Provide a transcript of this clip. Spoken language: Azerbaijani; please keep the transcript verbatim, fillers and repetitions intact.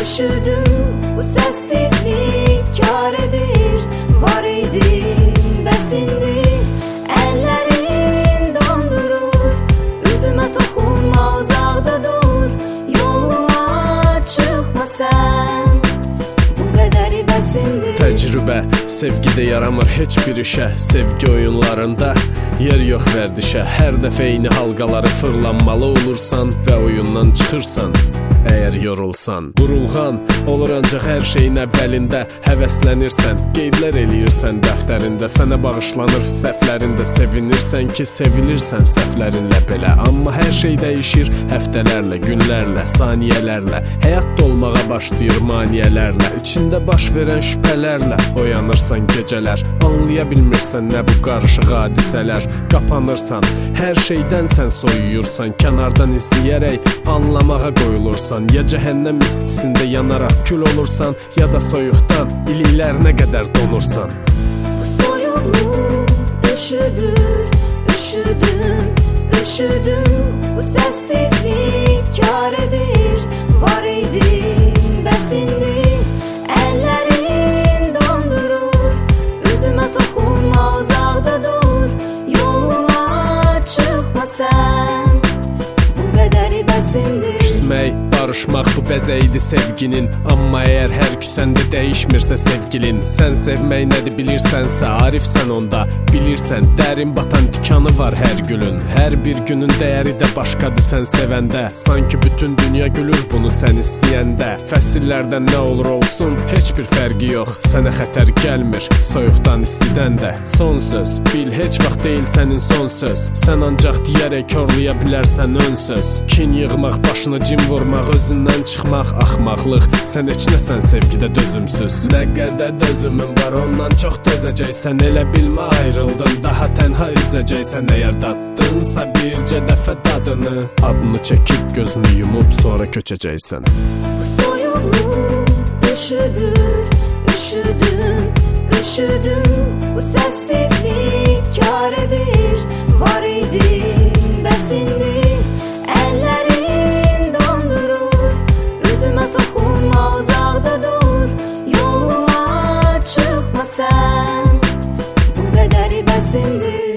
Üşüdüm, bu sessizlik kar edir. Var idin, besindi, ellerin dondurur. Üzüme dokunma, uzakda dur. Yoluma çıkma sen, bu qədəri bəsindir. Təcrübə, sevgidə yaramır heç bir işə. Sevgi oyunlarında yer yox vərdişə. Hər dəfə eyni halqaları fırlanmalı olursan və oyundan çıxırsan əgər yorulsan. Burulğan olur ancaq hər şeyin əvvəlində. Həvəslənirsən, qeydlər eləyirsən dəftərində. Sənə bağışlanır səhvlərində. Sevinirsən ki, sevilirsən səhvlərinlə belə. Amma hər şey dəyişir həftələrlə, günlərlə, saniyələrlə. Həyat dolmağa başlayır maniyələrlə. İçində baş verən şübhələrlə oyanırsan gecələr. Anlaya bilmirsən nə bu qarışıq hadisələr. Qapanırsan, hər şeydən sən soyuyursan. Kənardan izləyərək anlamağa qoyulursan. Ya cəhənnəm istisində yanaraq kül olursan, ya da soyuqdan iliklərinə qədər donursan. Bu soyuqluq üşüdür, üşüdüm, üşüdüm. Bu səssizlik kar edir. Var idin, besindi, ellerin dondurur. Üzüme dokunma, uzakda dur. Yoluma çıkma sen, bu qədəri bəsindir. Küsmək, barışmaq bu bəzəydi sevginin. Amma əgər hər küsəndə dəyişmirsə sevgilin, sən sevmək nədir bilirsənsə, arifsən onda. Bilirsən, dərin batan tikanı var hər gülün. Hər bir günün dəyəri də başqadır sən sevəndə. Sanki bütün dünya gülür bunu sən istəyəndə. Fəsillərdən nə olur olsun, heç bir fərqi yox. Sənə xətər gəlmir, soyuqdan istidən də. Son söz, bil heç vaxt deyil sənin son söz. Sən ancaq deyərək korlaya bilərsən ön söz. Kin yığmaq, başını cim vurmaq, özündən çıxmaq axmaqlıq. Sən heç nəsən sevgidə dözümsüz. Nə qədər dözümün var, ondan çox dözəcəksən. Elə bilmə ayrıldın, daha tənha üzəcəksən. Əgər daddınsa bircə dəfə dadını, adını çəkib gözünü yumub sonra köçəcəksən. Bu soyuqluq üşüdür, üşüdüm, üşüdüm. Bu səssizlik kar edir. Var idin, besindi, ellerin dondurur. Üzüme dokunma, uzakda dur. Yoluma çıkma sen, bu qədəri bəsindir.